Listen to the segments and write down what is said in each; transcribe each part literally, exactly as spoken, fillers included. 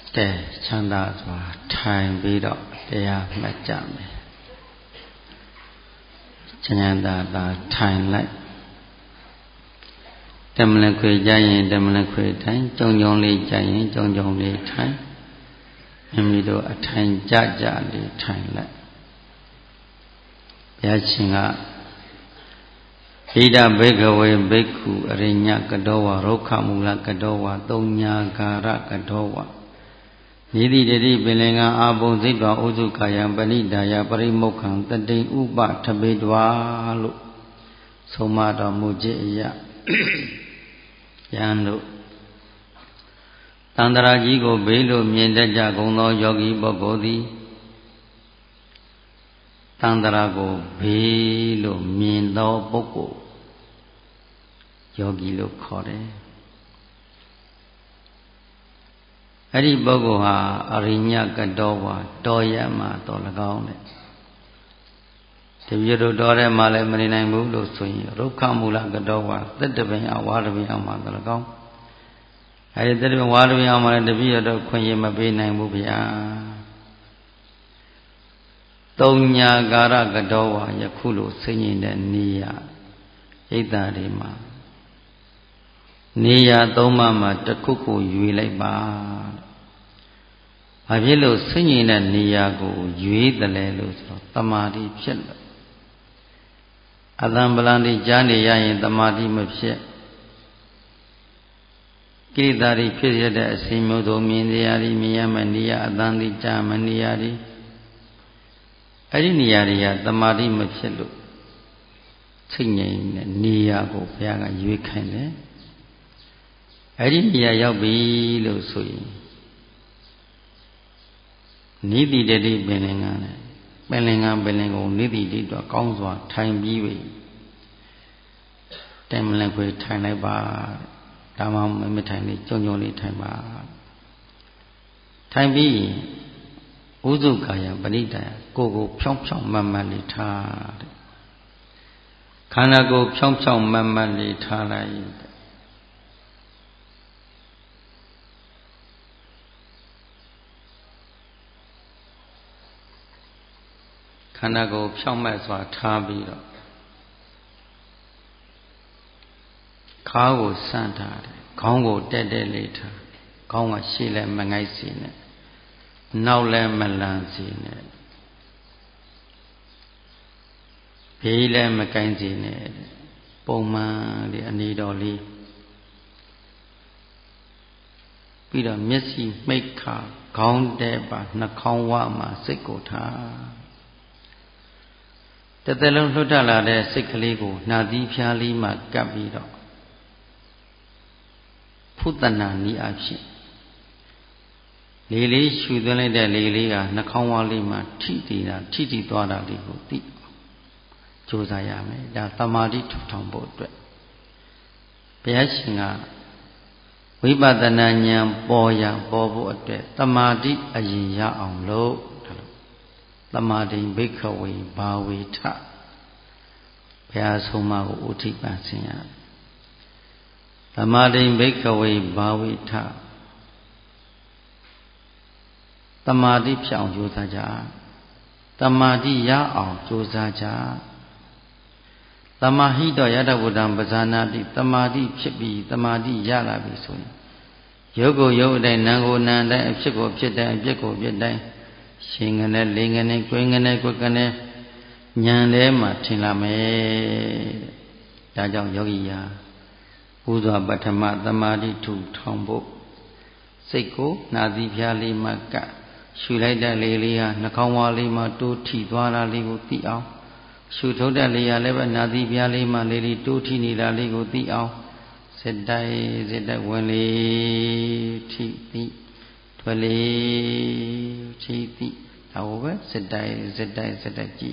ကဲချမ်းသာစွာထိုင်ပြီးတော့တရားမှတ်ကြမယ်ချမ်းသာသာထိုင်လိုက်တမလခွေကြရင်တမလခွေထိုင်ကြုံကြုံလေးကြရင်ကြုံကြုံလေးထိုင်မိမိတို့အထိုင်ကြကြလေးထိုင်လိုက်ဘုရားရှင်ကဣဒဘိကဝေဘိက္ခုအရိညကတောဝရုက္ခမူလကတောဝသုံးညာကာရကတောဝနိတိတတိပင်လင်္ကာအာပုံစိတ်တော်ဥစုကာယံပဏိဒါယပရိမုခံတတိဥပထပေတဝါလို့ဆုံးမတော်မူခြင်းအရာယံတို့တန္တရာကြီးကိုဘေးလို့မြင်တတ်ကြကုန်သောယောဂီပုဂ္ဂိုလ်သည်တန္တရာကိုဘေးလို့မြင်သောပုဂ္ဂိုလ်ယောဂီလို့ခေါ်တယ်အဲ့ဒီပုဂ္ဂိုလ်ဟာအရိညကတောဝါတော်ရမှာတော်၎င်းတဲ့တပည့်တို့တော်ရဲမှာလည်းမနေနိုင်ဘူးလို့ဆိုရင်ရုက္ခမူလကတောဝါသက်တပင်အဝါတပင်အောင်မှာတော်၎င်းအဲ့ဒီသက်တပင်ဝါတပင်အောင်မှာလည်းတပည့်တို့ခွင့်ရမပေးနိုင်ဘူးဗျာသုံးညာကာရကတောဝါယခုလိုဆင်းရဲတဲ့နေရဣဒ္ဓတွေမှာနေရသုံးပါးမှာတစ်ခုကိုယူလိုက်ပါဘာဖြစ်လို့ဆင်းရဲတဲ့နေရာကိုရွေးတယ်လဲလို့ဆိုတော့တမာတိဖြစ်လို့အတံပလန်တိကြားနေရရင်တမာတိမဖြစ်ကိလေသာတွေဖြစ်ရတဲ့အစဉ်မျိုးစုံမြင်တရားတွေမြင်ရမယ့်နေရာအတန်တိကြားမနေရာတွေအဲ့ဒီနေရာတွေကတမာတိမဖြစ်လို့စိတ်ငြိမ်တဲ့နေရာကိုဘုရားကရွေးခိုင်းတယ်အဲ့ဒီနေရာရောက်ပြီလို့ဆိုရင်နိတိတတိပင်လင်္ကာနဲ့ပင်လင်္ကာပင်လင်ကိုနိတိတိတော့ကောင်းစွာထိုင်ပြီးပြီတိုင်မလင်ခွေထိုင်လိုက်ပါဒါမှမမထိုင်လေးကြုံကြုံလေးထိုင်ပါထိုင်ပြီးဥစုကာယပဏိဒါယကိုယ်ကိုဖြောင်းဖြောင်းမတ်မတ်လေးထားတဲ့ခန္ဓာကိုယ်ဖြောင်းဖြောင်းမတ်မတ်လေးထားလိုက်ခန္ဓာကိုယ်ဖြောင်းမတ်စွာထားပြီးတော့ခါးကိုဆန့်ထားတယ်ခေါင်းကိုတက်တက်လေးထားခေါင်းကရှေ့လည်းမငိုက်စေနဲ့နောက်လည်းမလန်စေနဲ့ဘေးလည်းမကိုင်းစေနဲ့ပုံမှန်လေးအနေတော်လေးပြီးတော့မျက်စိမှိတ်ခါခေါင်းတဲပါနှာခေါင်းဝမှာစိတ်ကိုထားတစ်သက်လုံးလွတ်ထလာတဲ့စိတ်ကလေးကိုနှာသီးဖျားလေးမှကပ်ပြီးတော့ဖုတ္တနာနီးအဖြစ်လေလေးရှူသွင်းလိုက်တဲ့လေလေးကနှာခေါင်းဝါးလေးမှာထိတည်တာထိတည်သွားတာလေးကိုသိကြိုးစားရမယ်ဒါသမာဓိထူထောင်ဖို့အတွက်ဘုရားရှင်ကဝိပဿနာဉာဏ်ပေါ်ရပေါ်ဖို့အတွက်သမာဓိအရင်ရအောင်လို့သမာဓိဘိက္ခဝေဘာဝေထဘုရားဆုံးမကိုဥထိပန်ဆင်ရသမာဓိဘိက္ခဝေဘာဝေထသမာဓိဖြစ်အောင်ကြိုးစားကြသမာဓိရအောင်ကြိုးစားကြသမာဟိတောယတဝတ္တံပဇာနာတိသမာဓိဖြစ်ပြီးသမာဓိရလာပြီဆိုရင်ရုပ်ကိုရုပ်အတိုင်းနာမ်ကိုနာမ်တိုင်းအဖြစ်ကိုဖြစ်တိုင်းအပြစ်ကိုပြစ်တိုင်းရှင်ငနဲ့လိင်ငနဲ့ကိုယ်ငနဲ့ကိုယ်ကနဲ့ဉာဏ်ထဲမှာထင်လာမယ်ဒါကြောင့်ယောဂီယာပူဇော်ပထမသမာဓိထူထောင်ဖို့စိတ်ကိုနာသီဖျားလေးမှကရှူလိုက်တဲ့လေလေးဟာနှာခေါင်းဝါးလေးမှာတိုးထီသွားတာလေးကိုသိအောင်ရှူထုတ်တဲ့လေဟာလည်းပဲနာသီဖျားလေးမှာလေးလေးတိုးထီနေတာလေးကိုသိအောင်စစ်တိုက်စစ်တိုက်ဝင်လေထီသိထွက်လေထီသိဒါကိုပဲစစ်တိုက်စစ်တိုက်စစ်တိုက်ကြည့်ရ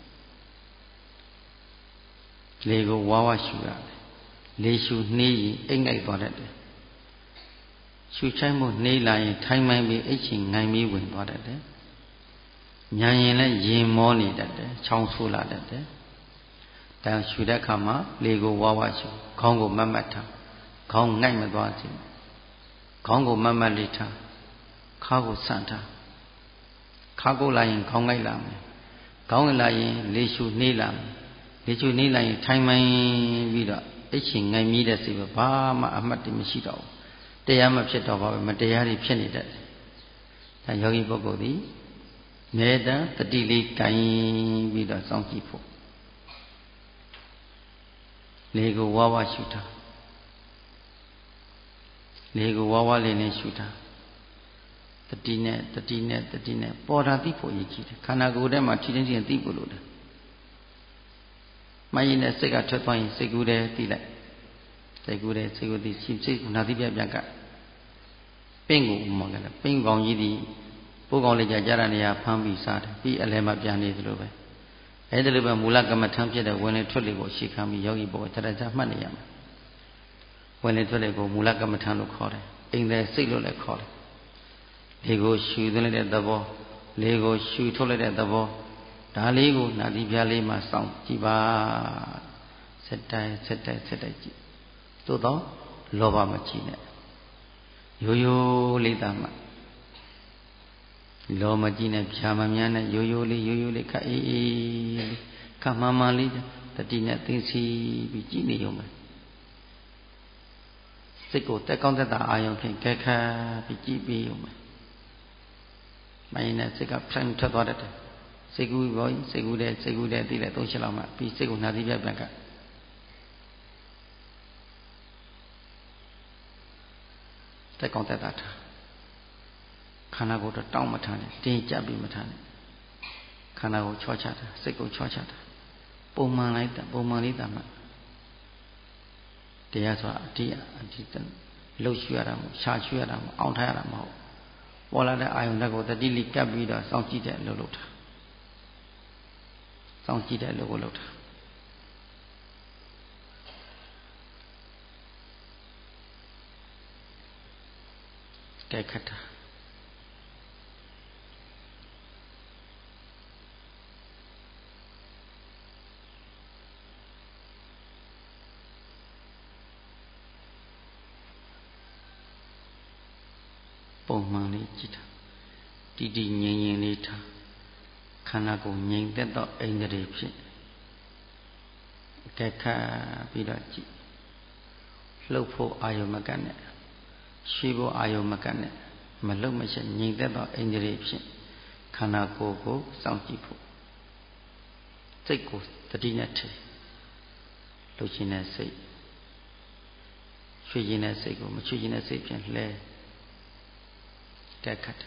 လေကိုဝါဝရှူရတယ်လေရှူနှေးရင်အိတ်ငိုက်သွားတတ်တယ်ရှူချိုင်းမှုနှေးလာရင်ထိုင်းမိုင်းပြီးအိတ်ချင်ငိုင်းပြီးဝင်သွားတတ်တယ်ညာရင်လည်းရင်မောနေတတ်တယ်ချောင်းဆိုးလာတတ်တယ်ဒါရှူတဲ့အခါမှာလေကိုဝါဝရှူခေါင်းကိုမတ်မတ်ထားခေါင်းငိုက်မသွားစေခေါင်းကိုမတ်မတ်လေးထားခါကိုဆန့်ထားခါကိုလာရင်ခေါင်းလိုက်လာမယ်ခေါင်းလာရင်လေရှုနှေးလာမယ်လေရှုနှေးလာရင်ထိုင်မှန်ပြီးတော့အိတ်ချင်ငိုင်မြည်တဲ့စိတ်ပဲဘာမှအမှတ်တမရှိတော့ဘူးတရားမဖြစ်တော့ပါဘူးမတရားတွေဖြစ်နေတတ်တယ်ဒါယောဂီပုဂ္ဂိုလ်သည်မေတ္တာတတိလေးကင်ပြီးတော့စောင့်ကြည့်ဖို့လေကိုဝါဝါရှုထားလေကိုဝါဝါလေးနဲ့ရှုထားတတိနဲ့တတိနဲ့တတိနဲ့ပေါ်တာသိဖို့ရည်ကြီးတယ်ခန္ဓာကိုယ်ထဲမှာထိချင်းချင်းသိဖို့လိုတယ်မှတ်ရင်နဲ့စိတ်ကထွက်သွားရင်စိတ်ကူးတယ်သိလိုက်စိတ်ကူးတယ်စိတ်ကူးသည်စိတ်ကူနာသိပြပြန်ကပင့်ကိုဥမောကလည်းပင့်ကောင်ကြီးသည်ပိုးကောင်လေးကြကြတဲ့နေရာဖမ်းပြီးစားတယ်ပြီးအလဲမှပြန်နေသလိုပဲအဲဒါလိုပဲမူလကမ္မထံဖြစ်တဲ့ဝင်လေထွက်လေကိုရှေ့ခံပြီးယောဂီပုဂ္ဂိုလ်တရကြမှတ်နေရမယ်ဝင်လေထွက်လေကိုမူလကမ္မထံလို့ခေါ်တယ်အိမ်တဲ့စိတ်လို့လည်းခေါ်တယ်လေကိုရှူသွင်းလိုက်တဲ့သဘောလေကိုရှူထုတ်လိုက်တဲ့သဘောဒါလေးကိုနာတိပြားလေးမှာစောင့်ကြည့်ပါစက်တိုင်းစက်တိုင်းစက်တိုင်းကြည့်သို့တော့လောဘမကြည့်နဲ့ရိုးရိုးလေးသာမှလောမကြည့်နဲ့ဖြာမများနဲ့ရိုးရိုးလေးရိုးရိုးလေးခအေးအေးခမမလေးတတိနဲ့သိစီပြီးကြည့်နေရုံပဲစိတ်ကိုတက်ကောင်းတက်တာအာယုံဖြင့်ကဲခါပြီးကြည့်ပြီးရုံပဲမင်းနဲ့စိတ်ကဖျန်ထွက်သွားတတ်တယ်စိတ်ကူးဘောစိတ်ကူးတဲ့စိတ်ကူးတဲ့သိလိုက်သုံးချက်လောက်မှပြီးစိတ်ကိုနှာသီးပြပြန်ကတက်ကောင်းတက်တာထားခန္ဓာကိုယ်တော့တောင်းမထားနဲ့တင်းကြပ်ပြီးမထားနဲ့ခန္ဓာကိုချောချတာစိတ်ကိုချောချတာပုံမှန်လိုက်တာပုံမှန်လေးတာမှတရားဆိုတာအတိအတိတလှုပ်ရွှရတာမဟုတ်ရှားရွှရတာမဟုတ်အောင်ထားရတာမဟုတ်ပေါ်လာတဲ့အာယုန်ဓာတ်ကိုတတိလိကပ်ပြီးတော့စောင့်ကြည့်တဲ့လှုပ်လှုပ်တာစောင့်ကြည့်တဲ့လှုပ်ကိုလှုပ်တာကဲခတ်တာပုံမှန်လေးကြည့်တာတည်တည်ငြိမ်ငြိမ်လေးထားခန္ဓာကိုယ်ငြိမ်သက်သောအိန္ဒြေဖြစ်ကဲခတ်ပြီးတော့ကြည့်လှုပ်ဖို့အာယုံမကနဲ့ရွှေဖို့အာယုံမကနဲ့မလှုပ်မချက်ငြိမ်သက်သောအိန္ဒြေဖြစ်ခန္ဓာကိုယ်ကိုစောင့်ကြည့်ဖို့စိတ်ကိုတတိနဲ့ထည့်လှုပ်ခြင်းနဲ့စိတ်ရွှေခြင်းနဲ့စိတ်ကိုမရွှေခြင်းနဲ့စိတ်ဖြင့်လှဲကဲခတ်တာ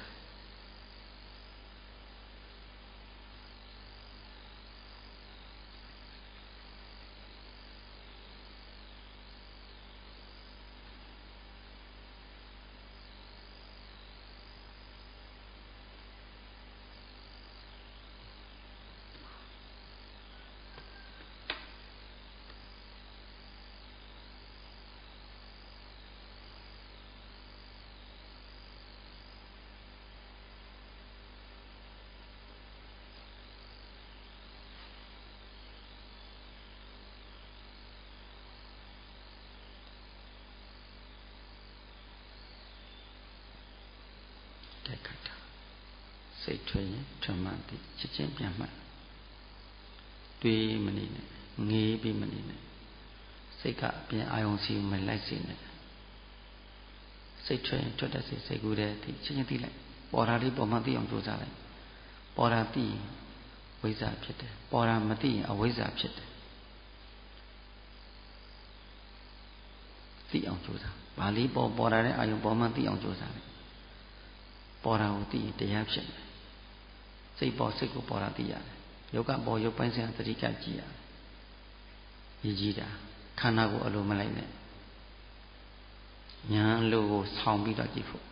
စိတ်ထွက်ရင်ထွက်မှသိချက်ချင်းပြန်မှတ်တွေးမနေနဲ့ငေးပြီးမနေနဲ့စိတ်ကအပြင်အာယုံစီမလိုက်စေနဲ့စိတ်ထွက်ရင်ထွက်တဲ့စိတ်စိတ်ကူးတဲ့သိချက်ချင်းသိလိုက်ပေါ်တာလေးပေါ်မှသိအောင်ကြိုးစားလိုက်ပေါ်တာသိရင်ဝိဇ္ဇာဖြစ်တယ်ပေါ်တာမသိရင်အဝိဇ္ဇာဖြစ်တယ်သိအောင်ကြိုးစားဘာလေးပေါ်ပေါ်တာတဲ့အာယုံပေါ်မှသိအောင်ကြိုးစားလိုက်ပေါ်တာကိုသိရင်တရားဖြစ်တယ်စိတ်ပေါ်စိတ်ကိုပေါ်တာသိရတယ်ယောဂပေါ်ရုပ်ပိုင်းဆိုင်ရာသတိကကြည့်ရတယ်ရည်ကြီးတာခန္ဓာကိုအလိုမလိုက်နဲ့ညာလိုကိုဆောင်းပြီးတော့ကြည့်ဖို့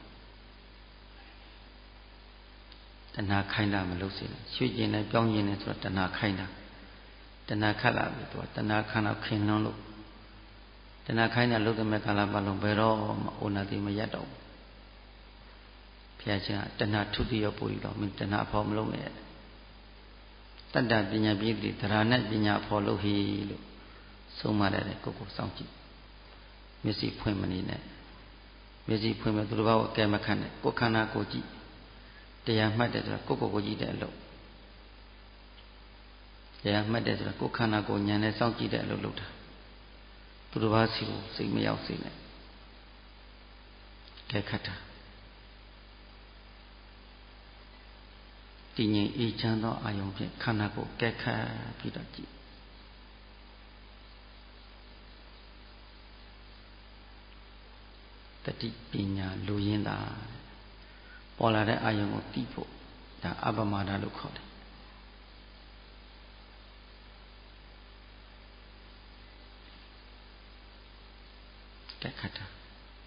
တဏှာခိုင်းတာမလုပ်စေနဲ့ရွှေ့ကျင်နဲ့ပြောင်းကျင်နဲ့ဆိုတော့တဏှာခိုင်းတာတဏှာခတ်လာပြီသူကတဏှာခန္ဓာခင်နှောင်းလို့တဏှာခိုင်းတာလုပ်တဲ့မဲ့ကာလပတ်လုံးဘယ်တော့မှအိုနာတိမရတော့ဘူးဘုရားရှင်ကတဏှာထုတိရောပူရီတော့မင်းတဏှာအဖို့မလုပ်နဲ့တတ္တပညာပြည့်တိသရဏပညာအဖို့လုပ်ဟိလို့ဆုံးမတဲ့ကိုကိုစောင့်ကြည့်မျက်စိဖွင့်မနေနဲ့မျက်စိဖွင့်မဲ့သူတစ်ပါးကိုအကဲမခံနဲ့ကိုယ်ခန္ဓာကိုကြည့်တရားမှတ်တယ်ဆိုတာကိုယ့်ကိုယ်ကိုကြည့်တဲ့အလုပ်တရားမှတ်တယ်ဆိုတာကိုယ်ခန္ဓာကိုယ်ဉာဏ်နဲ့စောင့်ကြည့်တဲ့အလုပ်လုပ်တာသူတစ်ပါးစီကိုစိတ်မရောက်စေနဲ့ကဲခတ်တာတည်ငြိမ်အေးချမ်းသောအာယုံဖြင့်ခန္ဓာကိုယ်ကဲခတ်ပြီးတော့ကြည့်တတိပညာလူရင်းတာပေါ်လာတဲ့အာယုံကိုသိဖို့ဒါအပမာဒလို့ခေါ်တယ်ကဲခတ်တာ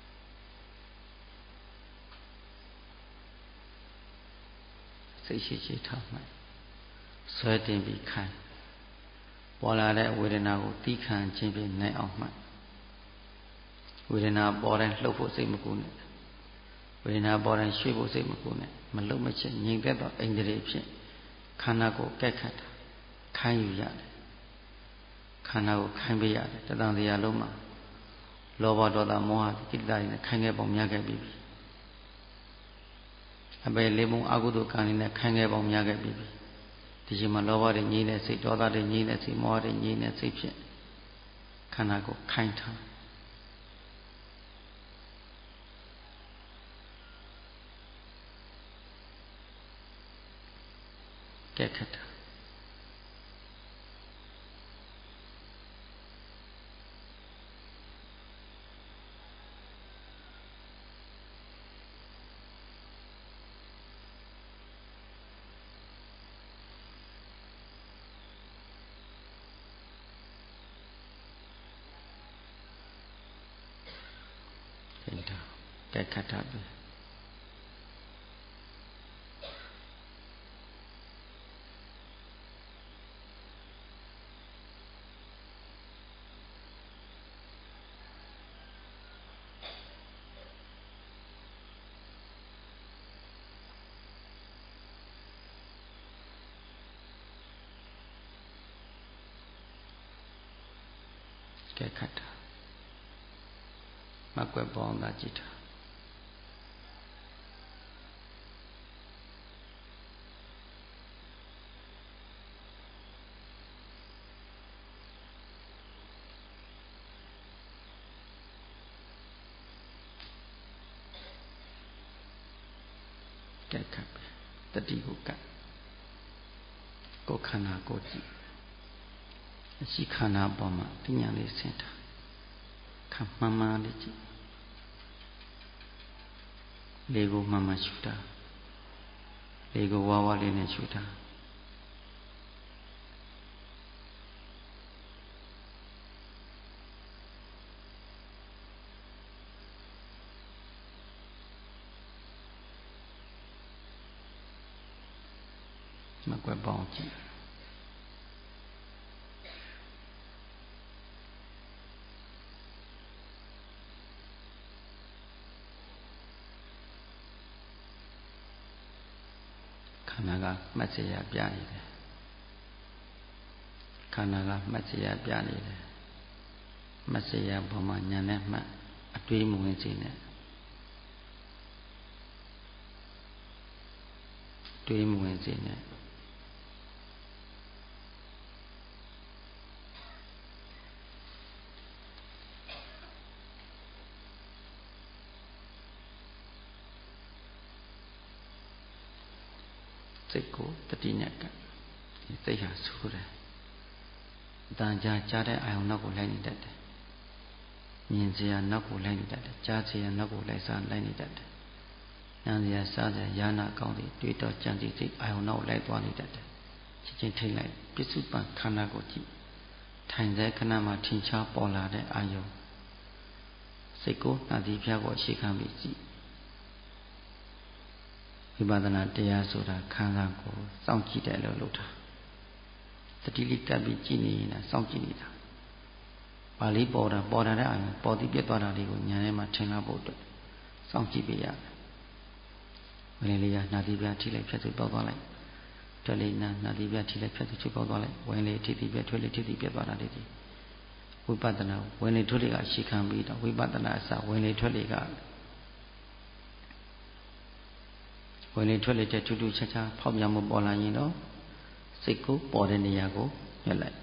စိတ်ရှိရှိထားမှဆွဲတင်ပြီးခိုင်းပေါ်လာတဲ့ဝေဒနာကိုသိခံခြင်းဖြင့်နိုင်အောင်မှဝေဒနာပေါ်တိုင်းလှုပ်ဖို့စိတ်မကူနဲ့ဝေဒနာပေါ်တိုင်းရွှေ့ဖို့စိတ်မကူနဲ့မလှုပ်မချက်ငြိမ်သက်သောအိန္ဒြေဖြင့်ခန္ဓာကိုယ်ကဲခတ်တာခိုင်းယူရတယ်ခန္ဓာကိုခိုင်းပေးရတယ်တဏှာတရားလုံးမှာလောဘဒေါသမောဟကိလေသာတွေနဲ့ခိုင်းခဲ့ပုံများခဲ့ပြီအပေလေးပုံအကုသိုလ်ကံတွေနဲ့ခိုင်းခဲ့ပုံများခဲ့ပြီဒီချိန်မှာလောဘတွေငြိနေတဲ့စိတ်ဒေါသတွေငြိနေတဲ့စိတ်မောဟတွေငြိနေတဲ့စိတ်ဖြင့်ခန္ဓာကိုခိုင်းထားကဲခတ်တာကဲခတ်တာပဲကဲခတ်တာမကွက်ပေါင်းတာကြည့်တာကဲခတ်ပဲတတိကိုကတ်ကိုယ်ခန္ဓာကိုကြည့်အရှိခန္ဓာပေါ်မှာပညာလေးဆင်းတာခမှန်မှန်လေးကြည့်လေကိုမှန်မှန်ရှုတာလေကိုဝါဝါလေးနဲ့ရှုတာမကွက်ပေါင်းကြည့်ခန္ဓာကမှတ်စရာပြနေတယ်ခန္ဓာကမှတ်စရာပြနေတယ်မှတ်စရာပေါ်မှာဉာဏ်နဲ့မှတ်အတွေးမဝင်စေနဲ့တွေးမဝင်စေနဲ့စိတ်ကိုတတိနဲ့ကစိတ်ဟာဆိုးတယ်အတန်ကြာကြားတဲ့အာယုံနောက်ကိုလိုက်နေတတ်တယ်မြင်စရာနောက်ကိုလိုက်နေတတ်တယ်ကြားစရာနောက်ကိုလိုက်စားလိုက်နေတတ်တယ်နားစရာစားစရာယာနာကောင်းတွေတွေ့တော့ကြံစီစိတ်အာယုံနောက်လိုက်သွားနေတတ်တယ်ချင်းချင်းထိတ်လိုက်ပစ္စုပန်ခန္ဓာကိုကြည့်ထိုင်တဲ့ခဏမှာထင်ရှားပေါ်လာတဲ့အာယုံစိတ်ကိုနှာသီးပြားကိုအခြေခံပြီးကြည့်ဝိပဿနာတရားဆိုတာခန္ဓာကိုစောင့်ကြည့်တယ်လို့လုပ်တာတတိလိကပ်ပြီးကြည့်နေရင်စောင့်ကြည့်နေတာပါဠိပေါ်တာပေါ်တာတဲ့အာယုံပေါ်ပြီးပြတ်သွားတာလေးကိုဉာဏ်ထဲမှာထင်လာဖို့အတွက်စောင့်ကြည့်ပေးရတယ်ဝိနည်းလေးကနှာသီးပြားထိလိုက်ဖြတ်သူပေါက်သွားလိုက်ထွက်လေးနာနှာသီးပြားထိလိုက်ဖြတ်သူချုပ်ပေါက်သွားလိုက်ဝိနည်းလေးထိပြီးပြတ်ထွက်လေးထိပြီးပြတ်သွားတာလေးဒီဝိပဿနာဝိနည်းထွက်လေးကရှေ့ခံပြီးတော့ဝိပဿနာအစဝိနည်းထွက်လေးကဝဝင်လေထွက်လေတဲ့ထူးထူးခြားခြားဖောက်ပြန်မှုပေါ်လာရင်တော့စိတ်ကိုပေါ်တဲ့နေရာကိုညှက်လိုက်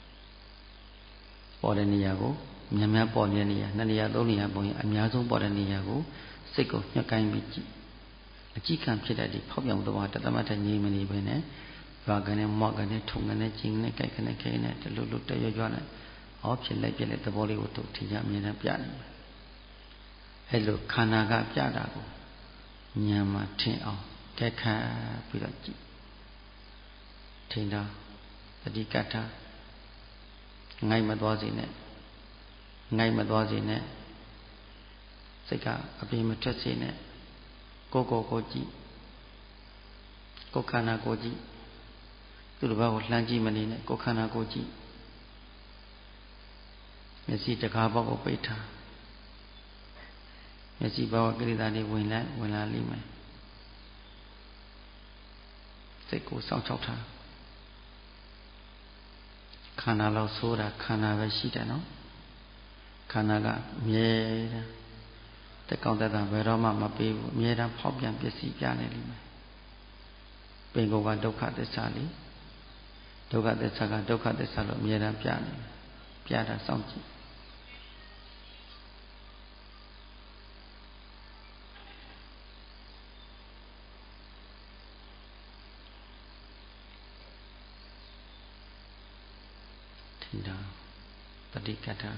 ပေါ်တဲ့နေရာကိုများများပေါ်နေတဲ့နေရာနှစ်နေရာသုံးနေရာပေါ်ရင်အများဆုံးပေါ်တဲ့နေရာကိုစိတ်ကိုညှက်ကိုင်းပြီးကြည့်အကြည့်ခံဖြစ်တဲ့ဒီဖောက်ပြန်မှုတော့တသမတ်တဲ့ငြိမ်မနေပဲနဲ့ရွာကနေမော့ကနေထုံကနေကျင်းကနေကြိုက်ကနေခဲနေတလူလူတရွရွနဲ့အောဖြစ်လိုက်ပြလိုက်သဘောလေးကိုသူထင်ကြအမြင်နဲ့ပြနေတယ်အဲ့လိုခန္ဓာကပြတာကိုဉာဏ်မှာထင်အောင်ကဲခါပြီးတော့ကြည့်ထင်တာတတိကထာငိုက်မသွားစေနဲ့ငိုက်မသွားစေနဲ့စိတ်ကအပြင်မထွက်စေနဲ့ကိုယ်ကိုယ်ကိုကြည့်ကိုယ်ခန္ဓာကိုကြည့်သူတစ်ပါးကိုလှမ်းကြည့်မနေနဲ့ကိုယ်ခန္ဓာကိုကြည့်မျက်စိတကားဘောက်ကိုပိတ်ထားမျက်စိဘောက်ကိလေသာတွေဝင်လာဝင်လာလိမ့်မယ်စိတ်ကိုစောင့်ချောက်ထားခန္ဓာလောက်ဆိုးတာခန္ဓာပဲရှိတယ်နော်ခန္ဓာကမြဲတယ်တက်ကောင်းတက်တာဘယ်တော့မှမပေးဘူးအမြဲတမ်းဖောက်ပြန်ပစ္စည်းပြနေလိမ့်မယ်ပင်ကိုယ်ကဒုက္ခသစ္စာလေဒုက္ခသစ္စာကဒုက္ခသစ္စာလို့အမြဲတမ်းပြနေပြတာစောင့်ကြည့်ထင်တာတတိကထာ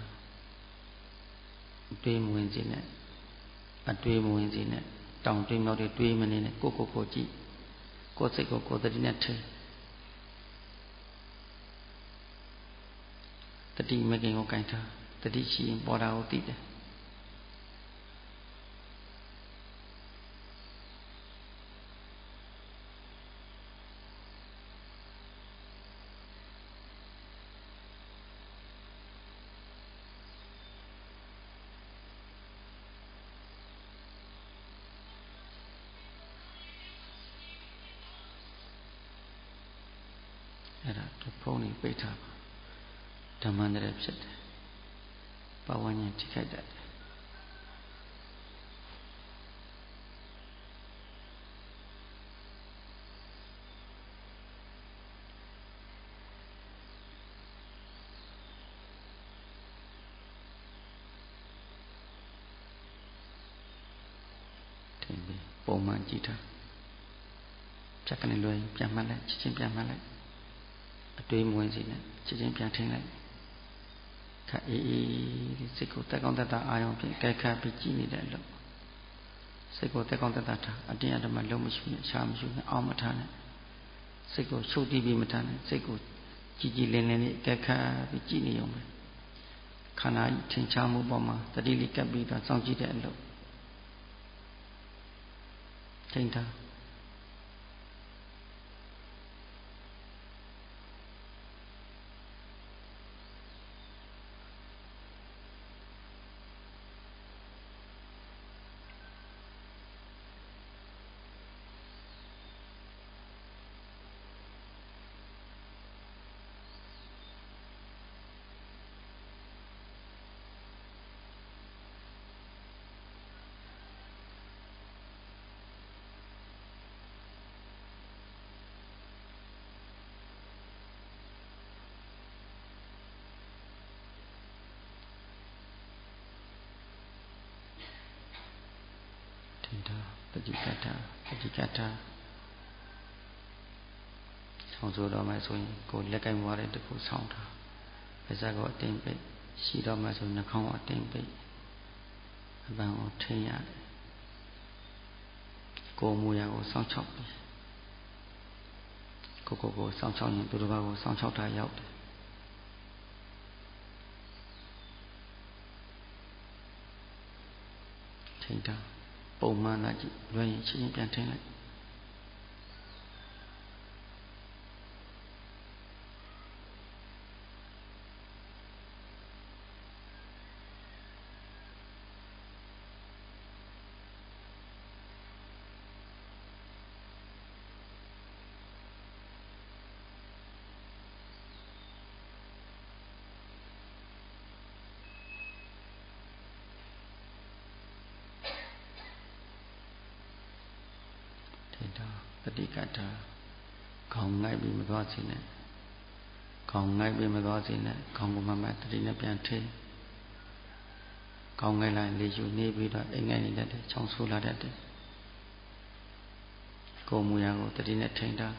တွေးမဝင်စေနဲ့အတွေးမဝင်စေနဲ့တောင်တွေးမြောက်တွေတွေးမနေနဲ့ကိုကိုကိုကြည့်ကိုယ်စိတ်ကိုကိုယ်တတိနဲ့ထိတတိမကင်ကိုကင်ထားတတိရှိရင်ပေါ်တာကိုသိတယ်အဲ့ဒါဖုန်းလေးပိတ်ထားပါဓမ္မန္တရဖြစ်တယ်ပဝဉ္ဉ္ထိခိုက်တတ်တယ်ထင်ပြီပုံမှန်ကြည့်ထားချက်ကနေလွယ်ပြန်မှတ်လိုက်ချက်ချင်းပြန်မှတ်လိုက်အတွေးမဝင်စေနဲ့ချက်ချင်းပြန်ထင်းလိုက်ခက်အေးအေးစိတ်ကိုတက်ကောင်းတက်တာအာရုံဖြင့်ကြိုက်ခတ်ပြီးကြည့်နေတယ်လို့စိတ်ကိုတက်ကောင်းတက်တာထားအတင်းအဓမ္မလုံးမရှိနဲ့ရှားမရှိနဲ့အောင်းမထားနဲ့စိတ်ကိုချုပ်တီးပြီးမထားနဲ့စိတ်ကိုကြည်ကြည်လင်းလင်းလေးကြိုက်ခတ်ပြီးကြည့်နေရုံပဲခန္ဓာကြီးထင်ရှားမှုပေါ်မှာတတိလေးကပ်ပြီးတော့စောင့်ကြည့်တဲ့အလုပ်ထိန်းထားတတိကထာတတိကထာဆောင်းဆိုတော့မှဆိုရင်ကိုယ်လက်ကင်သွားတဲ့တခုဆောင်းတာပါးစပ်ကိုအတင်းပိတ်ရှိတော့မှဆိုနှာခေါင်းကိုအတင်းပိတ်အပန်းကိုထိန်းရတယ်ကိုယ်မူရာကိုစောင့်ချောက်ပြီးကိုကိုကိုစောင့်ချောက်ရင်သူတစ်ပါးကိုစောင့်ချောက်တာရောက်တယ်ထိန်းတာပုံမှန်လာကြည့်လွယ်ရင်ချင်းချင်းပြန်ထင်းလိုက် đó tất đi cả thà không ngay bị mà có gì nè không ngay bị mà có gì nè không có mà mà tất đi nó biến thế không ngay lại lấy chủ nếp bị đó anh ngay này đấy trong số là đấy cô mua nhà cô tất đi nó thành đó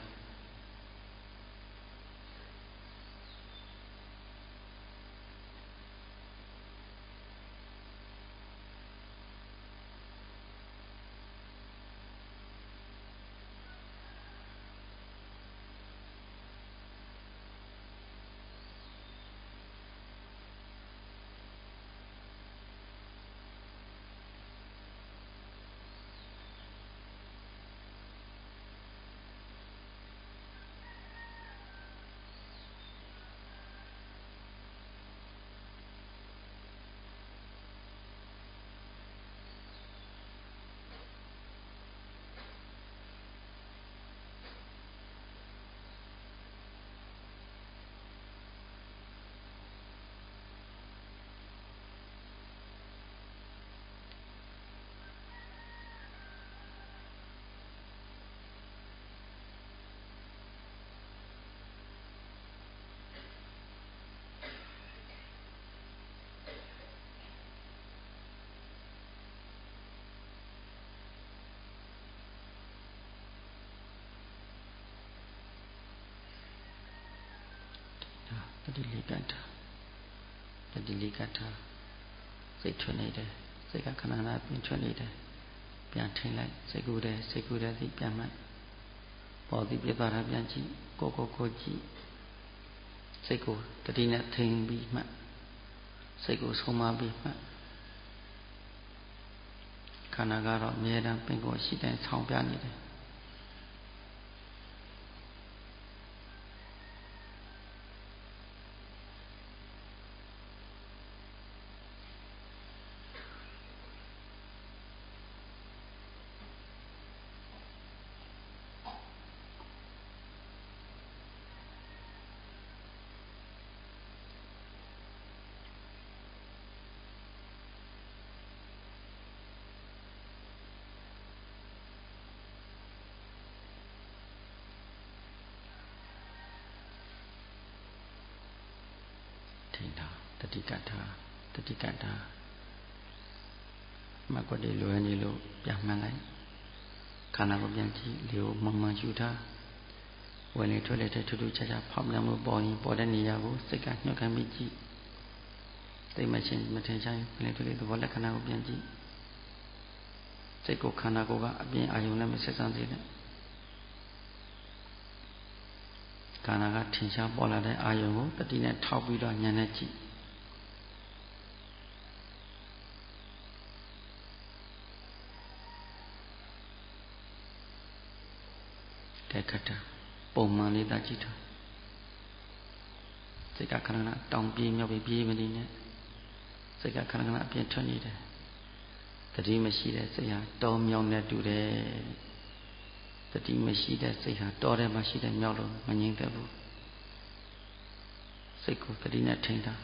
tất đi lý cả thà tất đi lý cả thà dậy chuẩn này đấy dậy các khả năng là biến chuẩn này đấy biến thành lại dậy cú đấy dậy cú đấy thì biến lại bỏ thì biết vào ra biến chỉ cô cô cô chỉ dậy cú tất đi nè thành bị mà dậy cú số mà bị mà khả năng cái đó nghe đang bên cô chỉ đang xong biến này đấy tất đi cả thà tất đi cả thà mà có để lùi như lùi giảm mà lại khả năng của biến chỉ liều mong mong chú thaวันนี้ทั่วเลยแต่ทุกๆชาชาพร้อมนำมือปอยปอยได้นิยาบุสิการยกการมิจิแต่ไม่เช่นไม่เช่นใช่วันนี้ทั่วเลยตัวละขณะของbiếnจิစိတ်ကိုခန္ဓာကိုယ်ကအပြင်အာယုံနဲ့မဆက်ဆံစေနဲ့ခန္ဓာကထင်ရှားပေါ်လာတဲ့အာယုံကိုတတိနဲ့ထောက်ပြီးတော့ဉာဏ်နဲ့ကြည့်တဲ့ခတာပုံမှန်လေးသာကြည့်ထားစိတ်ကခဏခဏတောင်ပြေးမြောက်ပြေးပြေးမနေနဲ့စိတ်ကခဏခဏအပြင်ထွက်နေတယ်တတိမရှိတဲ့စိတ်ဟာတောမြောက်နဲ့တူတယ်တတိမရှိတဲ့စိတ်ဟာတောထဲမှာရှိတဲ့မြောက်လို့မငြိမ်သက်ဘူးစိတ်ကိုတတိနဲ့ထိန်းထား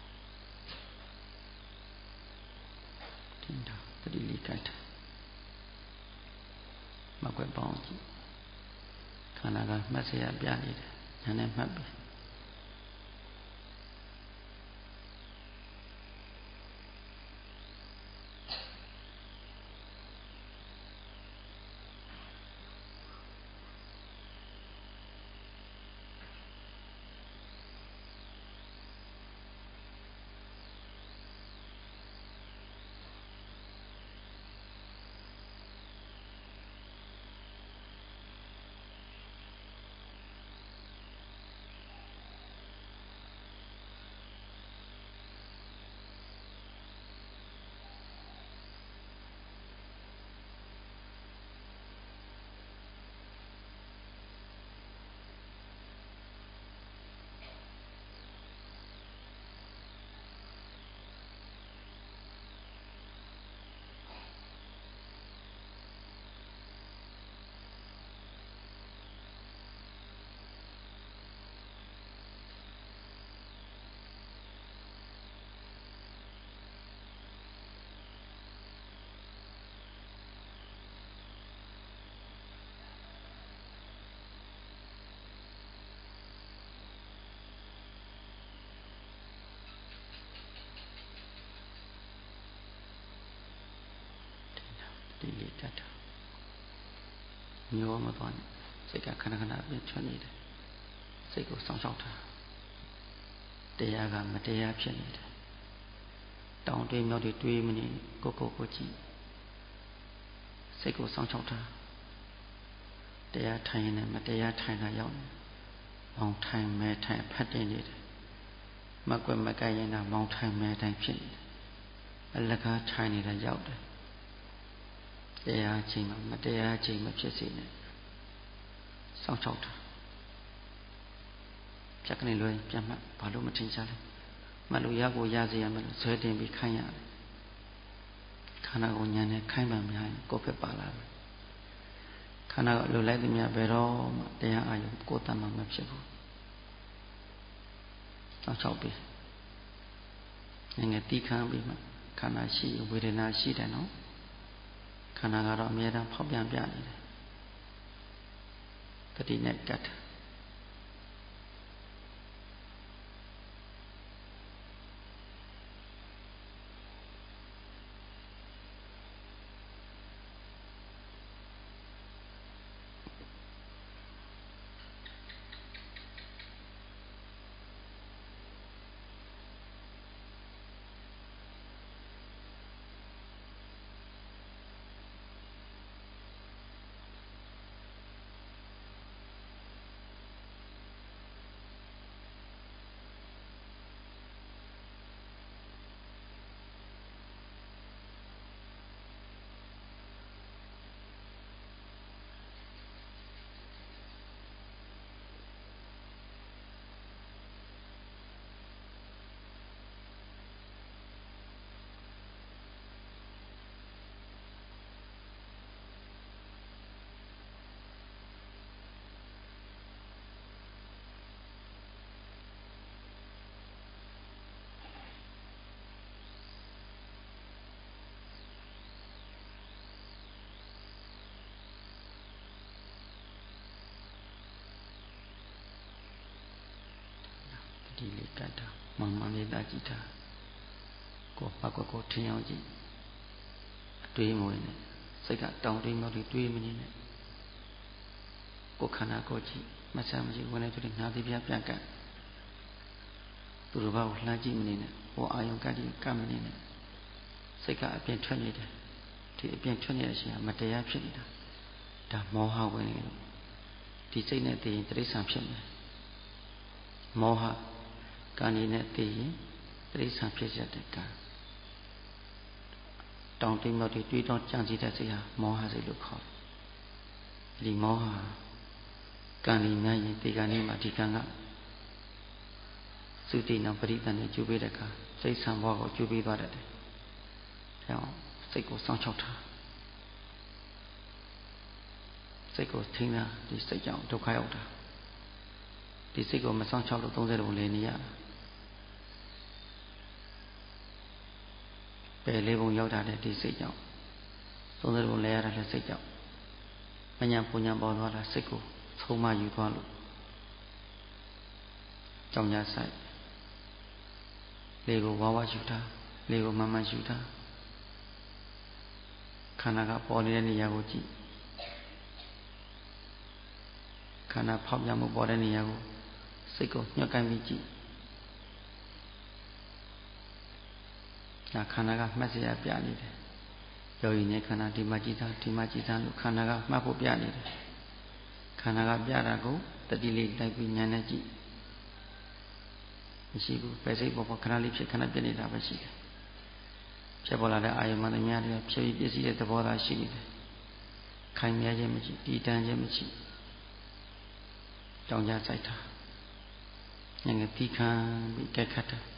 တတိလေးကတ်ကွက်ပေါင်းကြည့်ခန္ဓာကမှတ်เสียပြနေတယ်ဉာဏ်နဲ့မှတ်ပြီဒီလေးတတ်တာမျိုးမသွားနဲ့စိတ်ကခဏခဏပြင်းချွတ်နေတယ်စိတ်ကိုစောင့်ရှောက်တာတရားကမတရားဖြစ်နေတယ်တောင်းတွေးမြောက်တွေတွေးမနေကိုကိုကိုကြည့်စိတ်ကိုစောင့်ရှောက်တာတရားထိုင်နေမတရားထိုင်တာရောက်နေမောင်ထိုင်မဲထိုင်ဖတ်တင်နေတယ်မကွက်မကရင်တာမောင်ထိုင်မဲထိုင်ဖြစ်နေတယ်အလကားထိုင်နေတာရောက်တယ်တရားချင်းမတရားချင်းမဖြစ်စေနဲ့စောင့်ရှောက်တာဖြတ်ကနေလွယ်ပြန်မှဘာလို့မထင်ရှားလဲမလို့ရကိုရစေရမလို့ဇွဲတင်ပြီးခိုင်းရတယ်ခန္ဓာကိုဉာဏ်နဲ့ခိုင်းမှများရင်ကိုယ်ဖြစ်ပါလာတယ်ခန္ဓာကိုလိုလိုက်သည်များဘယ်တော့မှတရားအာရုံကိုယ်တတ်မှမဖြစ်ဘူးစောင့်ရှောက်ပြီးငယ်ငယ်တီးခမ်းပြီးမှခန္ဓာရှိဝေဒနာရှိတယ်နော်ခန္ဓာကတော့အမြဲတမ်းဖောက်ပြန်ပြနေတယ်တတိနဲ့ကတ်ဒီလေးကတ်တာမမလေးတာကြည့်တာကိုပတ်ကွက်ကိုထင်းအောင်ကြည့်အတွေးမဝင်နဲ့စိတ်ကတောင်းတင်းတော့တွေးမနေနဲ့ကိုခန္ဓာကိုကြည့်မဆမ်းမကြည့်ဝင်နေတယ်နာသီပြပြန်ကတ်သူတို့ဘာကိုလှမ်းကြည့်မနေနဲ့ဟောအာယုံကတ်ကြည့်ကတ်မနေနဲ့စိတ်ကအပြင်ထွက်နေတယ်ဒီအပြင်ထွက်နေတဲ့အချိန်ကမတရားဖြစ်နေတာဒါမောဟဝင်နေလို့ဒီစိတ်နဲ့တည်ရင်တိရစ္ဆာန်ဖြစ်မယ်မောဟကံကြီးနဲ့တည်ရင်တိရစ္ဆာန်ဖြစ်ရတဲ့ကံတောင်းတိမ်မောက်တွေတွေးတောင်းကြံစည်တဲ့စိတ်ဟာမောဟစိတ်လို့ခေါ်တယ်ဒီမောဟကံကြီးများရင်ဒီကံလေးမှာဒီကံကသုတိနောပရိသန်နဲ့ကျူပေးတဲ့အခါစိတ်ဆံဘဝကိုကျူပေးသွားတတ်တယ်။ဒါကြောင့်စိတ်ကိုစောင့်ရှောက်တာစိတ်ကိုထိန်းတာဒီစိတ်ကြောင့်ဒုက္ခရောက်တာဒီစိတ်ကိုမစောင့်ရှောက်လို့သုံးဆယ်လုံးလဲနေရတာပယ်လေးပုံရောက်တာတဲ့ဒီစိတ်ကြောင့်သုံးဆယ်လုံးလဲရတာလည်းစိတ်ကြောင့်မညာပူညာပေါ်သွားတာစိတ်ကိုသုံးမယူသွားလို့ကြောင်ညာဆိုင်လေကိုဝါဝယူတာလေကိုမမှန်ယူတာခန္ဓာကပေါ်နေတဲ့နေရာကိုကြည့်ခန္ဓာဖောက်ပြန်မှုပေါ်တဲ့နေရာကိုစိတ်ကိုညှက်ကိုင်းပြီးကြည့်ဒါခန္ဓာကမှတ်စရာပြနေတယ်ယောဂီနဲ့ခန္ဓာဒီမှာကြည်သားဒီမှာကြည်သားလို့ခန္ဓာကမှတ်ဖို့ပြနေတယ်ခန္ဓာကပြတာကိုတတိလေးတိုက်ပြီးဉာဏ်နဲ့ကြည့်မရှိဘူးပဲစိတ်ပေါ်ပေါ်ခဏလေးဖြစ်ခဏပြနေတာပဲရှိတယ်ဖြစ်ပေါ်လာတဲ့အာယုံမှန်များတွေဖြစ်ပြီးပြည့်စည်တဲ့သဘောသာရှိနေတယ်ခိုင်မြဲခြင်းမရှိတည်တံ့ခြင်းမရှိကြောင်ကြစိုက်တာဉာဏ်ကပြီးခံပြီးကဲခတ်တာ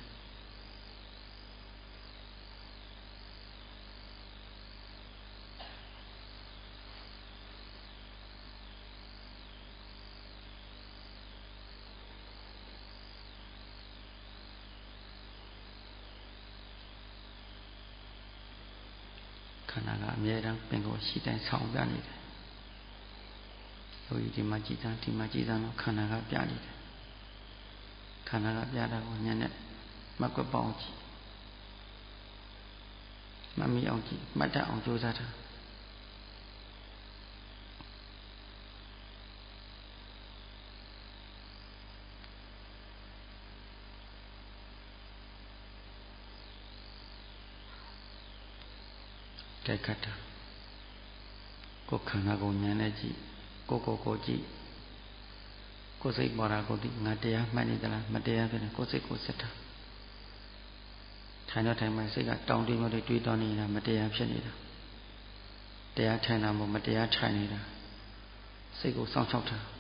ခန္ဓာကအမြဲတမ်းပင်ကိုရှိတိုင်းဆောင်ပြနေတယ်။ယောဂီဒီမှာကြည်သားဒီမှာကြည်သားတော့ခန္ဓာကပြနေတယ်။ခန္ဓာကပြတာကိုဉာဏ်နဲ့မှတ်ကွက်ပေါအောင်ကြည့်။မှတ်မိအောင်ကြည့်မှတ်တတ်အောင်ကြိုးစားတာ။ကဲခတ်တာကိုယ်ခန္ဓာကိုဉာဏ်နဲ့ကြည့်ကိုယ်ကိုယ်ကိုကြည့်ကိုယ်စိတ်ပေါ်တာကိုသိငါတရားမှတ်နေသလားမတရားဖြစ်နေကိုယ်စိတ်ကိုစစ်တာထိုင်တော့ထိုင်မှစိတ်ကတောင်းတမျိုးတွေတွေးတောနေတာမတရားဖြစ်နေတာတရားထိုင်တာမဟုတ်မတရားထိုင်နေတာစိတ်ကိုစောင့်ရှောက်တာ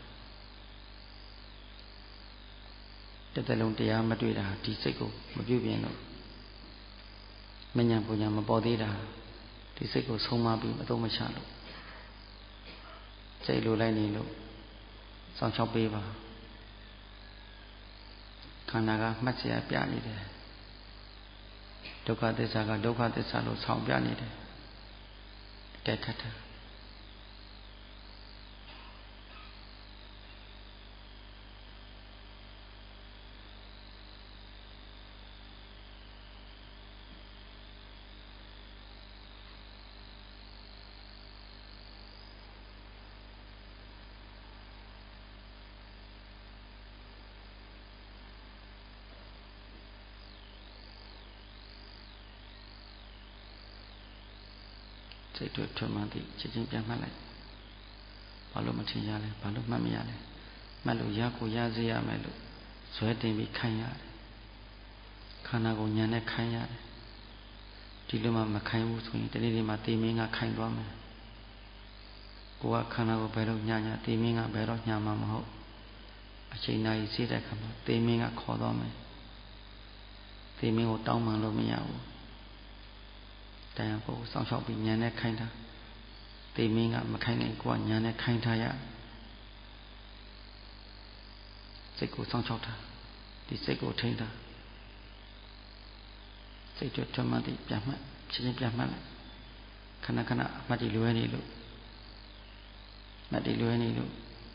တစ်သက်လုံးတရားမတွေ့တာဒီစိတ်ကိုမပြုတ်ပြင်းလို့မဉဏ်ပူညာမပေါ်သေးတာဒီစိတ်ကိုဆုံးမပြီးမသုံးမချလို့စိတ်လိုလိုက်နေလို့စောင့်ရှောက်ပေးပါခန္ဓာကမှတ်เสียပြနေတယ်ဒုက္ခသစ္စာကဒုက္ခသစ္စာလို့ဆောင်ပြနေတယ်ကဲခတ်တာစိတ်တွေထွန်းမှန်းသိချက်ချင်းပြန်မှတ်လိုက်ဘာလို့မထင်ရလဲဘာလို့မှတ်မရလဲမှတ်လို့ရကိုရစေရမယ်လို့ဇွဲတင်ပြီးခိုင်းရတယ်ခန္ဓာကိုဉာဏ်နဲ့ခိုင်းရတယ်ဒီလိုမှမခိုင်းဘူးဆိုရင်တနေ့နေ့မှတေမင်းကခိုင်းသွားမယ်ကိုကခန္ဓာကိုဘယ်တော့ညညတေမင်းကဘယ်တော့ညမှာမဟုတ်အချိန်နာရီစေးတဲ့ခါမှာတေမင်းကခေါ်သွားမယ်တေမင်းကိုတောင်းပန်လို့မရဘူးတရားကိုစောင့်ရှောက်ပြီးဉာဏ်နဲ့ခိုင်းတာတေမင်းကမခိုင်းနိုင်ကိုကဉာဏ်နဲ့ခိုင်းထားရစိတ်ကိုစောင့်ရှောက်တာဒီစိတ်ကိုထိန်းတာစိတ်တွေထမှတ်ပြီးပြန်မှတ်ချင်းချင်းပြန်မှတ်လိုက်ခဏခဏအမှတ်တွေလွဲနေလို့မှတ်တွေလွဲနေလို့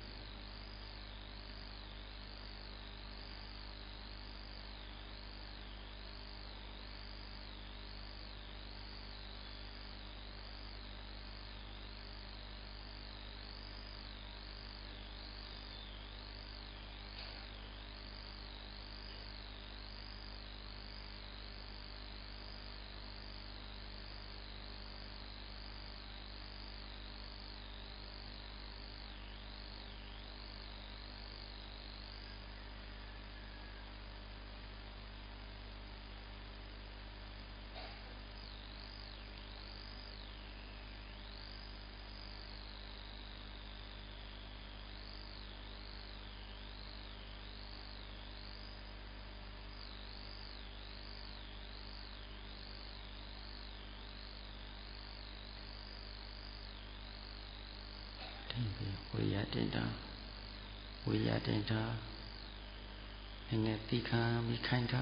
ဝိရတင်တာဝိရတင်တာငယ်ငယ်တိခံပြီးခိုင်းတာ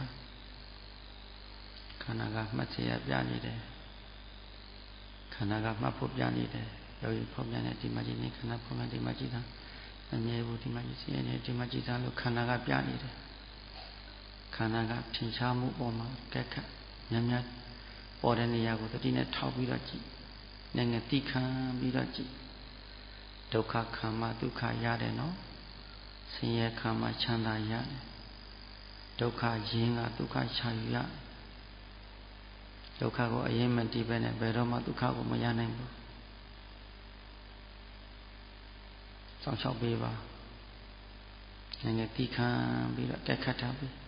ခန္ဓာကမှတ်เสียပြနေတယ်ခန္ဓာကမှတ်ဖို့ပြနေတယ်ယောဂီဖောက်ပြန်တဲ့ဒီမှာကြီးနေခန္ဓာဖောက်ပြန်ဒီမှာကြီးတာအမြဲဘူးဒီမှာကြီးစီနေဒီမှာကြီးတာလို့ခန္ဓာကပြနေတယ်ခန္ဓာကထင်ရှားမှုပေါ်မှာကက်ခတ်ညံ့ညံ့ပေါ်တဲ့နေရာကိုတတိနဲ့ထောက်ပြီးတော့ကြည့်နေငယ်တိခံပြီးတော့ကြည့်ဒုက္ခခံမှဒုက္ခရတယ်နော်ဆင်းရဲခံမှချမ်းသာရတယ်ဒုက္ခရင်းကဒုက္ခချယူရဒုက္ခကိုအရင်မတည်ပဲနဲ့ဘယ်တော့မှဒုက္ခကိုမရနိုင်ဘူးစောင့်ရှောက်ပေးပါငယ်ငယ်တိခံပြီးတော့တက်ခတ်ထားပြီး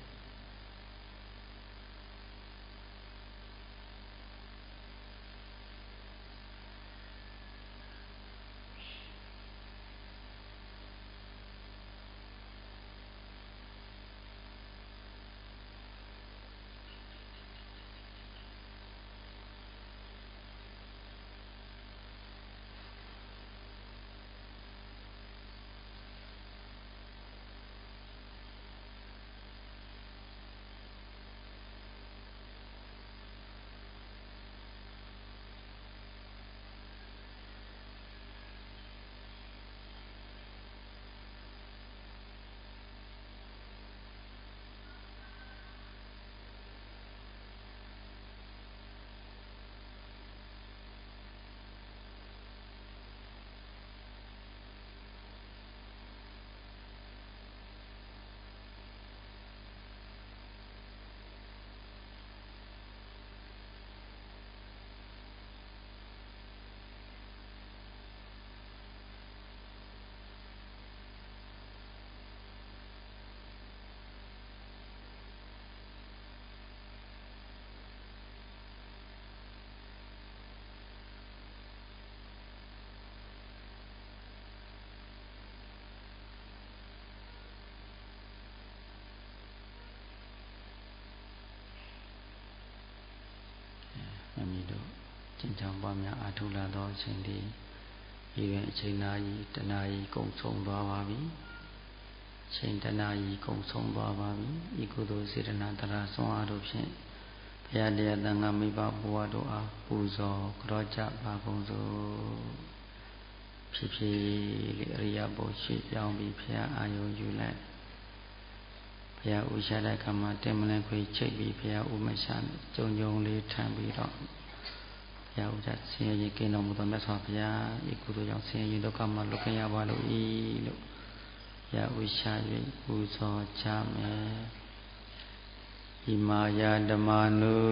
မိမိတို့ကျင့်ကြံပွားများအားထုတ်လာသောအချိန်ဒီဒီရင်အချိန်နာကြီးတနာကြီးကုန်ဆုံးသွားပါပြီချိန်တနာကြီးကုန်ဆုံးသွားပါပြီဤကုသိုလ်စေတနာတရားဆွမ်းအားတို့ဖြင့်ဘုရားတရားသံဃာမိဘဘုရားတို့အားပူဇော်ကြောကြပါကုန်စို့ဖြစ်ဖြစ်လေအရိယဘုရှိပြောင်းပြီးဘုရားအာယုံယူလိုက်ဘုရားဥရှာတဲ့ခါမှာတင်မလင်ခွေချိတ်ပြီးဘုရားဥမရှာကြုံကြုံလေးထမ်းပြီးတော့ဘုရားဥရှာဆင်းရဲခြင်းကင်းတော်မူသောမြတ်စွာဘုရားဤကုသိုလ်ကြောင့်ဆင်းရဲဒုက္ခမှလွတ်ကင်းရပါလို့ဤလို့ဘုရားဥရှာ၍ပူဇော်ကြမယ်ဣမာယဓမ္မနု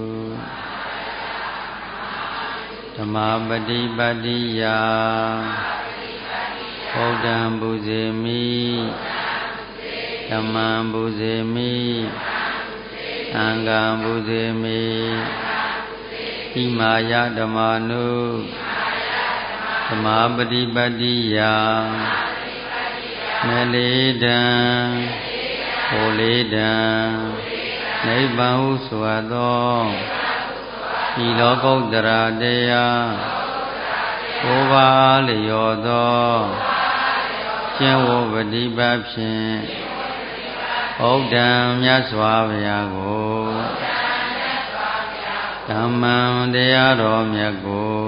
ဓမ္မပฏิပတ္တိယဗုဒ္ဓံပူဇေမိဓမ္မံပူဇေမိသံဃံပူဇေမိဣမာယဓမ္မနုဓမ္မပฏิပတ္တိယမေလေတံဟောလေတံနိဗ္ဗာန်ဟုဆိုအပ်သောဤလောကုတ္တရာတရားကိုးပါးလျော်သောကျင့်ဝတ်ပฏิပတ်ဖြင့်ဘုဒ္ဓံမြတ်စွာဘုရားကိုဓမ္မံတရားတော်မြတ်ကို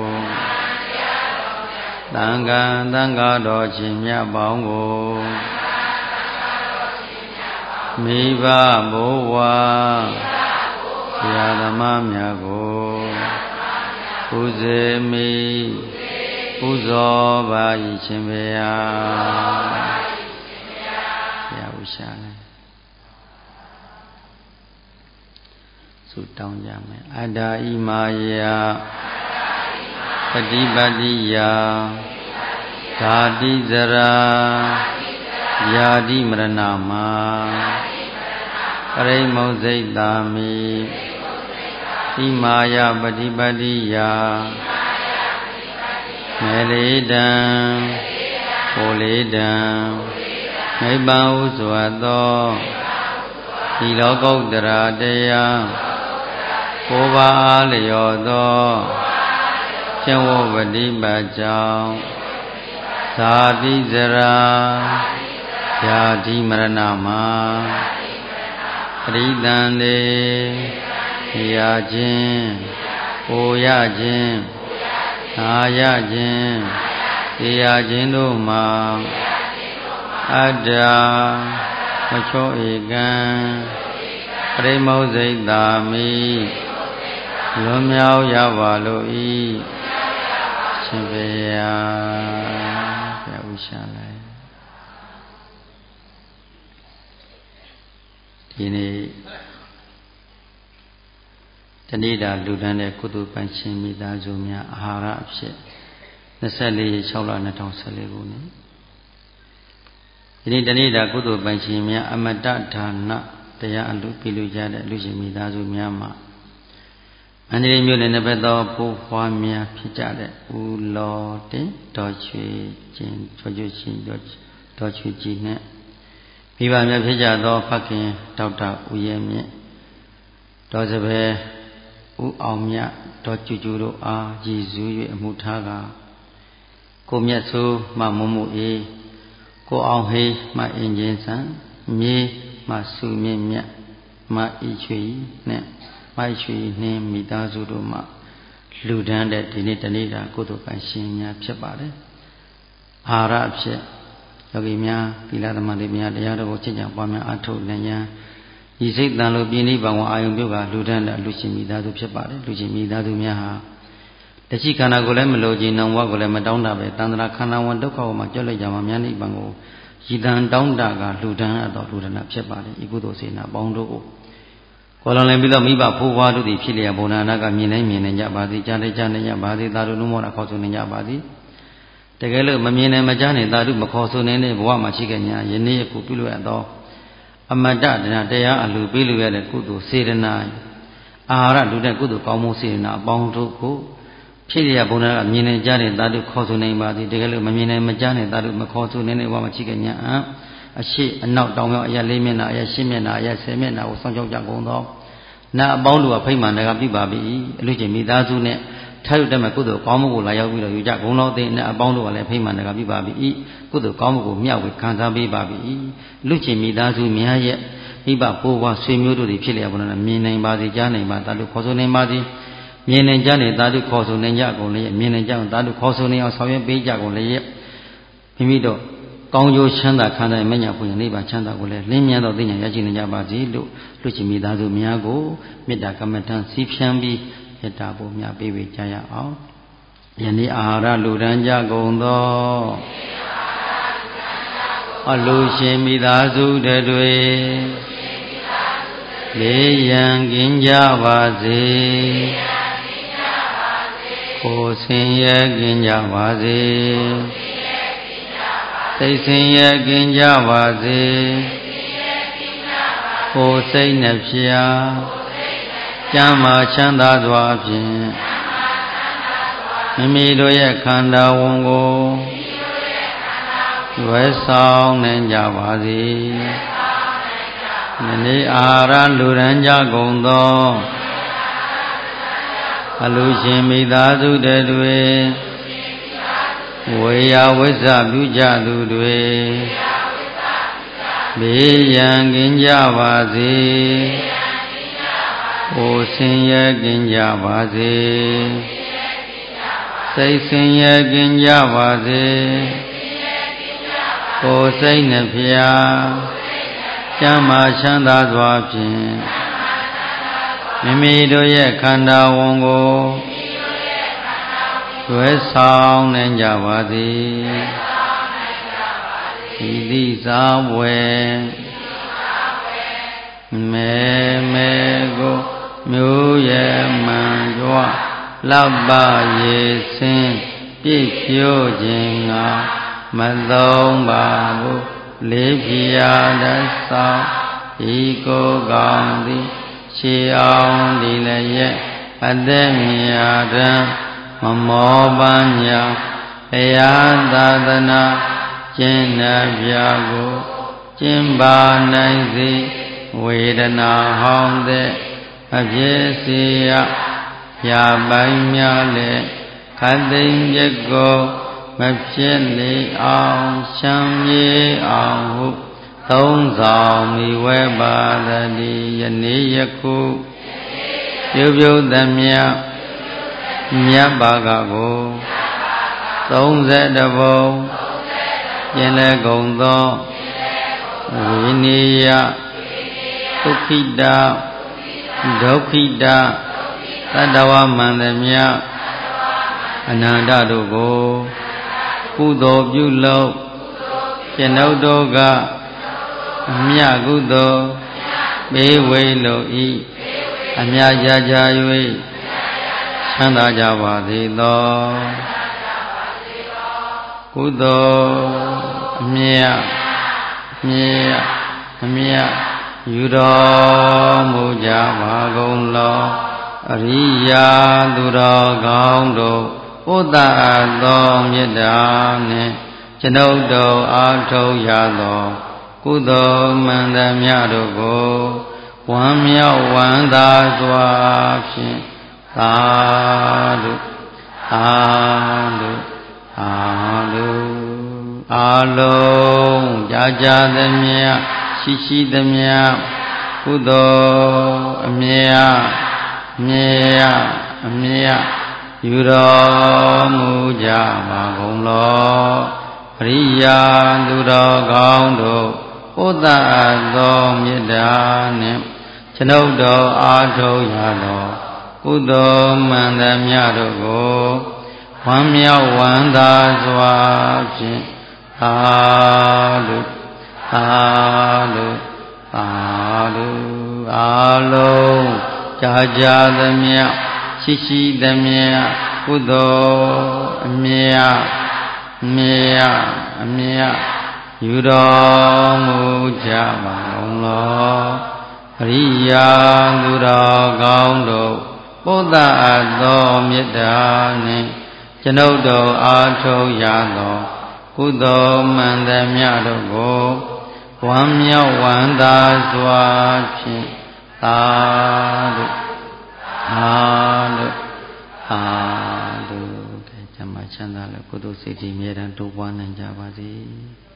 သံဃာသံဃာတော်ရှင်မြတ်ပေါင်းကိုမိဘဘိုးဝါဆရာသမားများကိုပူဇေမိပူဇော်ပါ၏ရှင်ဘုရားဘုရားဥရှာလဲဆုတောင်းကြမယ်အတ္တဣမာယပฏิပတ္တိယဓာတိဇရာယာတိမရဏမာပရိမုဇိတာမိဣမာယပฏิပတ္တိယမေလေတံဟောလေတံနိဗ္ဗာန်ဟုဆိုအပ်သောဒီလောကုတ္တရာတရားကိုးပါးလျော်သောကျင့်ဝတ်ပฏิပတ်ကြောင့်ဇာတိဇရာယာတိမရဏမှာပရိသန္တေရခြင်းကိုရခြင်းနာရခြင်းတရားခြင်းတို့မှာအတ္တမချောဧကံပရိမောဇိတာမိလွန်မြောက်ရပါလို့ဤရှင်ဘုရားပြဥရှာလိုက်ဒီနေ့တဏိတာလူတန်းတဲ့ကုသိုလ်ပိုင်ရှင်မိသားစုများအာဟာရအဖြစ်နှစ်ဆယ့်လေးရက်ခြောက်လ၂၀၁၄ခုနှစ်ဒီနေ့တဏိတာကုသိုလ်ပိုင်ရှင်များအမတဒါနတရားအလူပြုလို့ရတဲ့လူရှင်မိသားစုများမှာအန္တရာယ်မျိုးနဲ့နှစ်ဘက်သောဘိုးဘွားများဖြစ်ကြတဲ့ဦးလောတင်တော်ချွေချင်းတော်ချွေချင်းတော်ချွေကြီးနဲ့မိဘများဖြစ်ကြသောဖခင်ဒေါက်တာဦးရဲမြင့်တော်စပယ်ဦးအောင်မြတ်တော်ကျူကျူတို့အားရည်စူး၍အမှုထားကကိုမြတ်ဆိုးမမုံမှုအေးကိုအောင်ဟေးမအင်ဂျင်ဆန်မြေမစုမြင့်မြတ်မအီချွေနဲ့မအီချွေနှင်းမိသားစုတို့မှလူဒန်းတဲ့ဒီနေ့တနေ့တာကုသိုလ်ပိုင်ရှင်များဖြစ်ပါတယ်အာဟာရအဖြစ်ယောဂီများသီလသမာဓိများတရားတော်ကိုချစ်ကြံပွားများအထုတ်လျင်ဤစိတ်တန်လို့ပြင်းနှိပံဝအာယုံပြုကလူဒန်းတဲ့လူရှင်မိသားစုဖြစ်ပါတယ်လူရှင်မိသားစုများဟာတချိခန္ဓာကိုလည်းမလိုချင်နောင်ဘဝကိုလည်းမတောင်းတပဲတန်ត្រာခန္ဓာဝန်ဒုက္ခကိုမှကြောက်လိုက်ကြမှာများနိဗ္ဗာန်ကိုရည်တန်တောင်းတကလူဒန်းအပ်တော်လူဒနာဖြစ်ပါတယ်ဤကုသိုလ်စေနာပေါင်းတို့ကိုကိုယ်လုံးလည်းပြီးတော့မိဘဖိုးဘွားတို့သည်ဖြစ်လျက်ဘုံနာနာကမြင်နိုင်မြင်နိုင်ကြပါသည်ကြားနိုင်ကြားနိုင်ကြပါသည်သာတို့နုမောနာခေါ်ဆိုနိုင်ကြပါသည်တကယ်လို့မမြင်နိုင်မကြားနိုင်သာတို့မခေါ်ဆိုနိုင်တဲ့ဘဝမှာရှိခဲ့ညာယနေ့ယခုပြုလို့ရသောအမတ္တတရားအလူပေးလို့ရတဲ့ကုသိုလ်စေတနာအာဟာရလူတဲ့ကုသိုလ်ကောင်းမှုစေတနာအပေါင်းတို့ကိုဖြစ်ရဘုံနာကမြင်နိုင်ကြတဲ့သာတို့ခေါ်ဆိုနိုင်ပါသည်တကယ်လို့မမြင်နိုင်မကြားနိုင်သာတို့မခေါ်ဆိုနိုင်တဲ့ဘဝမှာရှိခဲ့ညာအရှိအနောက်တောင်မြောက်အရာလေးမျက်နှာအရာရှင်းမျက်နှာအရာဆယ်မျက်နှာကိုစောင့်ကြောက်ကြကုန်သောနာအပေါင်းတို့ကဖိမှန်တယ်ကပြုပါပြီအလူချင်းမိသားစုနဲ့ထားရတဲ့မှာကုသိုလ်ကောင်းမှုကိုလာရောက်ပြီးတော့ယူကြဂုဏ်တော်သိနဲ့အပေါင်းတို့ကလည်းဖိမှန်တယ်ကပြုပါပြီကုသိုလ်ကောင်းမှုကိုမျှဝေခံစားပေးပါပြီလူချင်းမိသားစုများရဲ့မိဘပိုးဘွားဆွေမျိုးတို့တွေဖြစ်လျက်ဘုရားမြင်နိုင်ပါစေကြားနိုင်ပါသာတို့ခေါ်ဆိုနိုင်ပါစေမြင်နိုင်ကြတဲ့သာတို့ခေါ်ဆိုနိုင်ကြကုန်လေမြင်နိုင်ကြအောင်သာတို့ခေါ်ဆိုနိုင်အောင်ဆောင်ရွက်ပေးကြကုန်လေမိမိတို့ကောင်းကျိုးချမ်းသာခံတဲ့မညာဖွင့်နိဗ္ဗာန်ချမ်းသာကိုလည်းလင်းမြန်းသောသိဉာဏ်ရရှိနိုင်ကြပါစေလို့လူချင်းမိသားစုများကိုမေတ္တာကမ္မထံစီးဖြန်းပြီးမေတ္တာပို့များပေးဝေကြရအောင်ယနေ့အာဟာရလူဒန်းကြကုန်သောအလူရှင်မိသားစုတွေလေးရန်ကင်းကြပါစေကိုယ်ဆင်းရဲကင်းကြပါစေသိဆင်းရဲကင်းကြပါစေကိုယ်စိတ်နှဖျားကျမ်းမာချမ်းသာစွာဖြင့်မိမိတို့ရဲ့ခန္ဓာဝန်ကိုဝဲဆောင်နိုင်ကြပါစေယနေ့အာဟာရလူရန်ကြကုန်သောအလူရှင်မိသားစုတွေဝေယဝိဇ္ဇပြုကြသူတွေဘေးရန်ကင်းကြပါစေကိုယ်ဆင်းရဲကင်းကြပါစေစိတ်ဆင်းရဲကင်းကြပါစေကိုယ်စိတ်နှဖျားကျမ်းမာချမ်းသာစွာဖြင့်မိမိတို့ရဲ့ခန္ဓာဝန်ကိုရွယ်ဆောင်နိုင်ကြပါစေဤသည့်သာဝေမေမေကိုမျိုးရဲ့မှန်ကြွလပ်ပါရေစင်းပြည့်ဖြိုးခြင်းငါမသုံးပါဘူးလေးပြာတဆောဤကိုကောင်းသည်ရှေအောင်ဒီလည်းရဲ့အသက်မြာတံမမောပညာဘုရားသာသနာကျင့်နာပြကိုကျင့်ပါနိုင်စေဝေဒနာဟောင်းတဲ့အဖြစ်စီရရပိုင်းများလေခတ်သိမ်းချက်ကိုမဖြစ်လေအောင်ရှမ်းမြေအောင်ဟုသုံးဆောင်မိဝဲပါသတည်းယနေ့ယခုပြုပြုသမျှမြတ်ဘာကကိုသုံးဆယ်တဘုံကျင်လဲကုန်သောဝိနိယဒုက္ခိတဒုက္ခိတသတ္တဝမန္တမြအနန္တတို့ကိုကုသိုလ်ပြုလို့ကျွန်ုပ်တို့ကအမြတ်ကုသိုလ်ပေးဝေလို့ဤအမြတ်ကြကြ၍ချမ်းသာကြပါစေသောကုသိုလ်အမြတ်မြတ်အမြတ်ယူတော်မူကြပါကုန်လောအရိယာသူတော်ကောင်းတို့ဥဒ္ဒသောမေတ္တာနှင့်ကျွန်ုပ်တို့အားထုတ်ရသောကုသိုလ်မှန်သမျှတို့ကိုဝမ်းမြောက်ဝမ်းသာစွာဖြင့်သာဓုသာဓုသာဓုအာလုံးကြာကြာသမျှရှိရှိသမျှကုသိုလ်အမြတ်မြတ်အမြတ်ယူတော်မူကြပါကုန်လောအရိယာသူတော်ကောင်းတို့ဥဒ္ဒသောမေတ္တာနှင့်ကျွန်ုပ်တို့အားထုတ်ရသောကုသိုလ်မှန်သမျှတို့ကိုဝမ်းမြောက်ဝမ်းသာစွာဖြင့်သာဓုသာဓုသာဓုအာလုံးကြာကြာသမျှရှိရှိသမျှကုသိုလ်အမြတ်မြတ်အမြတ်ယူတော်မူကြပါကုန်လောအရိယာသူတော်ကောင်းတို့ပုဒ္ဒသောမေတ္တာနှင့်ကျွန်ုပ်တို့အားထုတ်ရသောကုသိုလ်မှန်သမျှတို့ကိုဝမ်းမြောက်ဝမ်းသာစွာဖြင့်သာဓုသာဓုသာဓုကဲကျမ်းမာချမ်းသာและကုသိုလ်စိတ်တွေအမြဲတမ်းတိုးပွားနိုင်ကြပါစေ